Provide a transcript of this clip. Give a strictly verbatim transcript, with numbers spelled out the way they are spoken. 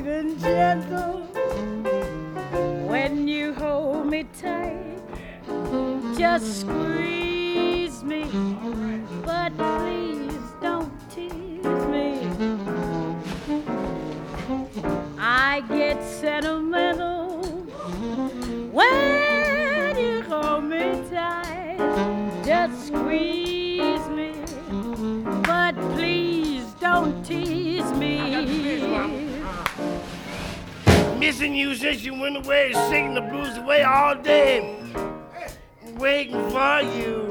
sweet and gentle when you hold me tight. Just squeeze me, but please don't tease me. I get sentimental when you hold me tight. Just squeeze me, but please don't tease me. Missing you since you went away, singing the blues away all day, waiting for you.